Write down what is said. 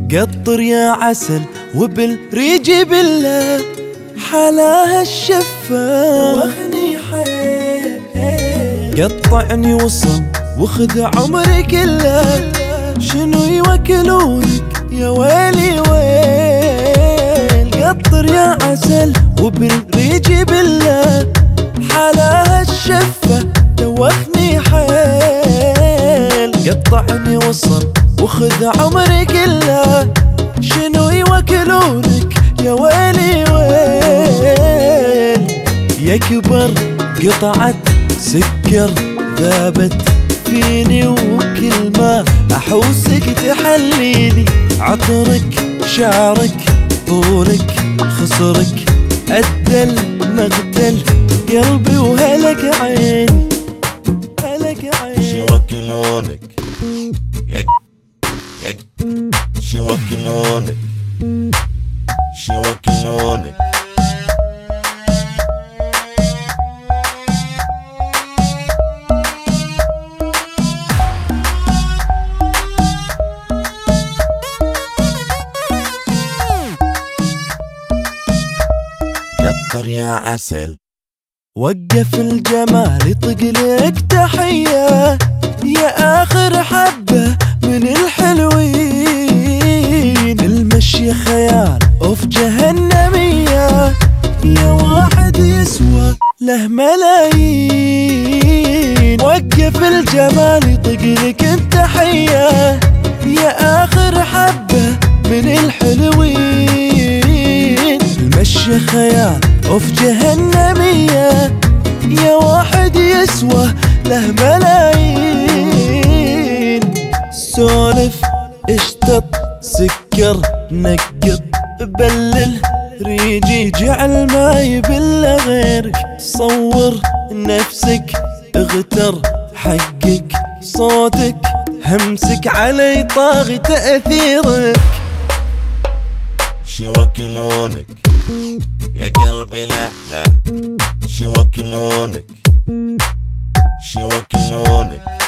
قطر يا عسل وبالريج بالله حلاها الشفة واخني حيل قطعني وصل وخذ عمري كله شنو يوكلونك يا ويلي ويل قطر يا عسل وبالريج بالله حلاها الشفة دوخني حيل قطعني وصل وخذ عمري كله شنو يوكلونك يا ويلي ويل يكبر قطعة سكر ذابت فيني وكل ما احوسك تحليني عطرك شعرك طولك خصرك ادى المقتل قلبي وهلك عيني هلك عيني شوكلونك شوكلونك شوكلونك قطر يا عسل وقف الجمال يطقلك تحية يا آخر حبة من الحلوين المشي خيال اوف جهنمية يا واحد يسوى له ملايين وقف الجمال يطقلك التحية يا آخر حبة من الحلوين المشي خيال اوف جهنمية يا واحد يسوى له ملايين سولف اشتط سكر نقط بلل ريجي جعل ما يبل غيرك صور نفسك اغتر حقك صوتك همسك علي طاغي تأثيرك شوكلونك يا قلبي لا لا شوكلونك شوكلونك